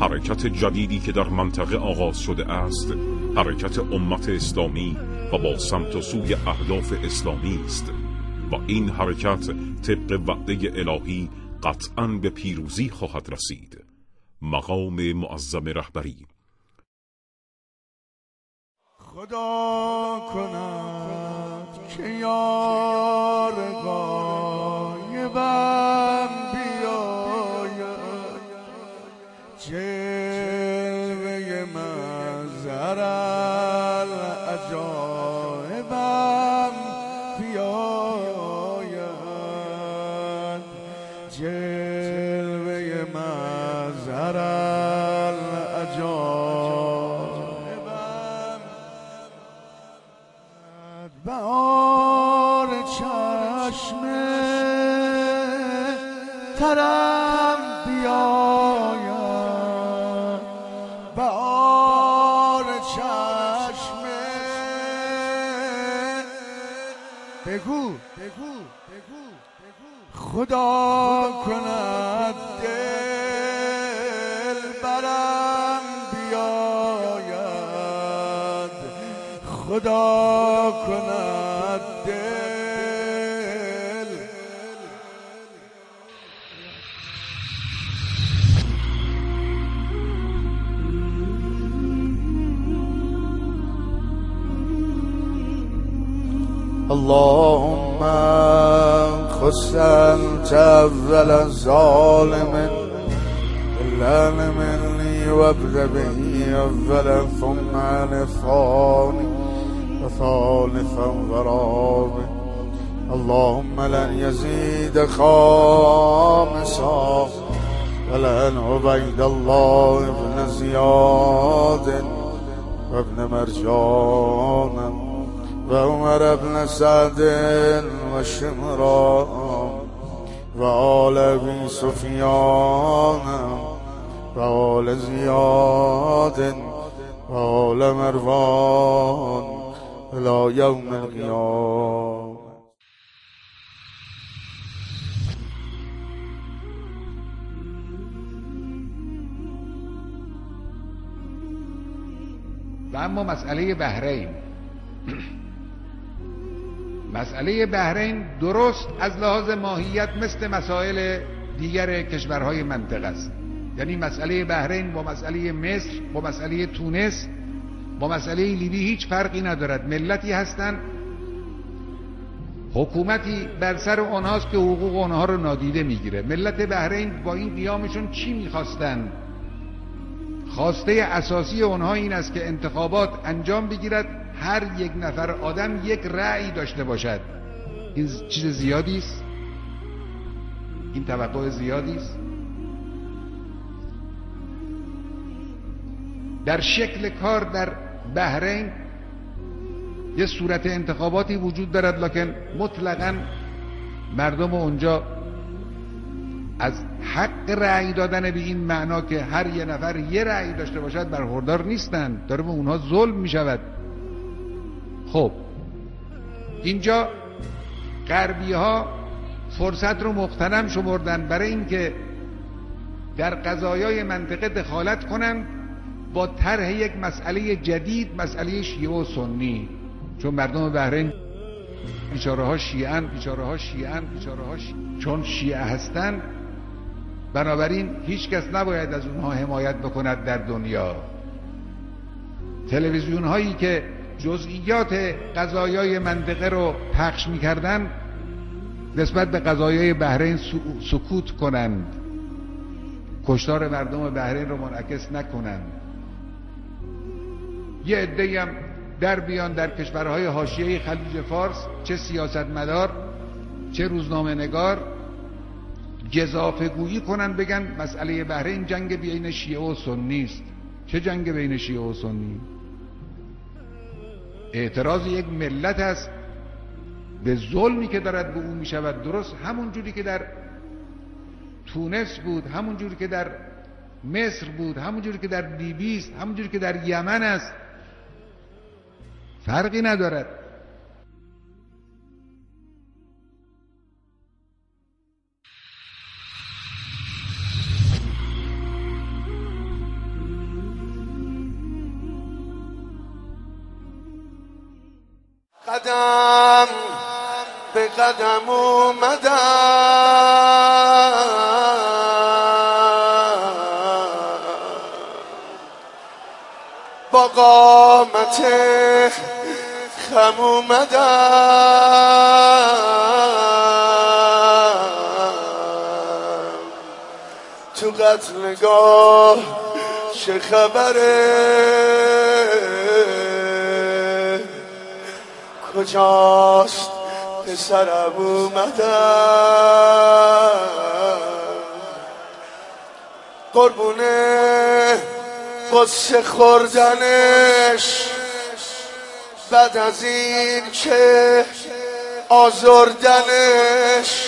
حرکت جدیدی که در منطقه آغاز شده است حرکت امت اسلامی و با سمت و سوی اهداف اسلامی است و این حرکت طبق وعده الهی قطعاً به پیروزی خواهد رسید. مقام معظم رهبری. خدا کند که یار غایبم بیاید، جلوه منظر العجایبم بیاید، جلوه منظر العجایبم بهار چشم ترم بیاید، بهار چشم بگو خدا کند دل برم بیاید، خدا کند دل. اللهم خص انت اول الظالم اللعن مني وابدأ به اولا ثم عن ثاني وثالثا ورابع. اللهم لن يزيد خامسا ولن عبيد الله ابن زياد وابن مرجان وعمر بن سعد وشمران وآل أبي سفيان وآل زياد وآل مروان إلى يوم القيامة. و اما مسئله بحرین، مسئله بحرین درست از لحاظ ماهیت مثل مسائل دیگر کشورهای منطقه است. یعنی مسئله بحرین با مسئله مصر، با مسئله تونس، با مسئله لیبی هیچ فرقی ندارد. ملتی هستند، حکومتی بر سر آنهاست که حقوق آنها رو نادیده میگیره. ملت بحرین با این قیامشون چی میخواستن؟ خواسته اساسی آنها این است که انتخابات انجام بگیرد، هر یک نفر آدم یک رأی داشته باشد. این چیز زیادی است؟ این توقع زیادی است؟ در شکل کار در بحرین یه صورت انتخاباتی وجود دارد، لکن مطلقاً مردم اونجا از حق رأی دادن به این معنا که هر یه نفر یه رأی داشته باشد برخوردار نیستند، داره به اونها ظلم می شود. خب اینجا غربی ها فرصت رو مغتنم شمردن برای اینکه در قضایای منطقه دخالت کنند با طرح یک مسئله جدید، مسئله شیعه و سنی. چون مردم بحرین بیچاره ها شیعن، چون شیعه هستن، بنابراین هیچ کس نباید از اونها حمایت بکند در دنیا. تلویزیون هایی که جزئیات قضایای منطقه رو پخش می‌کردند نسبت به قضایای بحرین سکوت کنند، کشتار مردم بحرین رو منعکس نکنند. یه عده‌ای هم در بیان در کشورهای حاشیه خلیج فارس، چه سیاستمدار چه روزنامه نگار، گزافه‌گویی کنن، بگن مسئله بحرین جنگ بین شیعه و سنی است. چه جنگ بین شیعه و سنی؟ اعتراض یک ملت است به ظلمی که دارد به اون می شود. درست همون جوری که در تونس بود، همون جوری که در مصر بود، همون جوری که در لیبی است، همون جوری که در یمن است، فرقی ندارد. قدم به قدم اومدم با قامت خم اومدم تو قتلگاه چه خبره کجاست پسرم اومدم قربونه قصه خوردنش بعد از این که آزردنش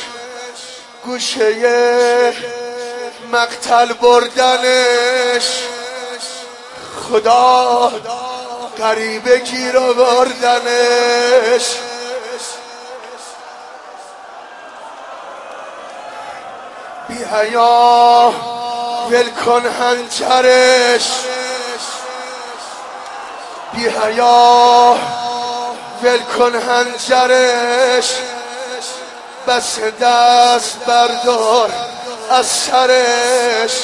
گوشه مقتل بردنش خدا غریبه گیر آوردنش بی حیا ول کن هنجرش بی حیا ول کن هنجرش بس دست بردار از سرش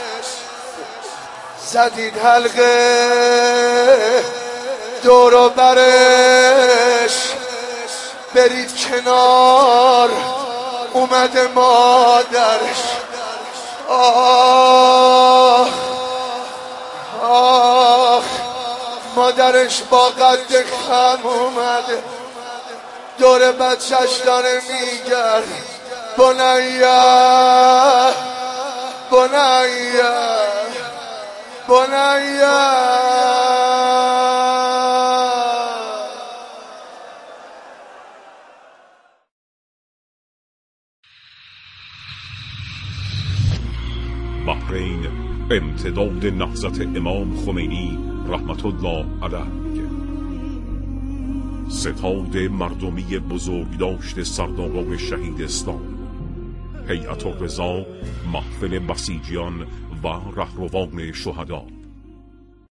زدید حلقه دور و برش برید کنار اومده مادرش آه آه مادرش با قد خم اومده دور بچهش داره میگرد بنیه بنیه بنیه بحرین امتداد نهضت امام خمینی رحمت الله علیه، ستاد مردمی بزرگداشت سرداران شهید اسلام، هیئت الرضا، محفل بسیجیان و رهروان شهدا.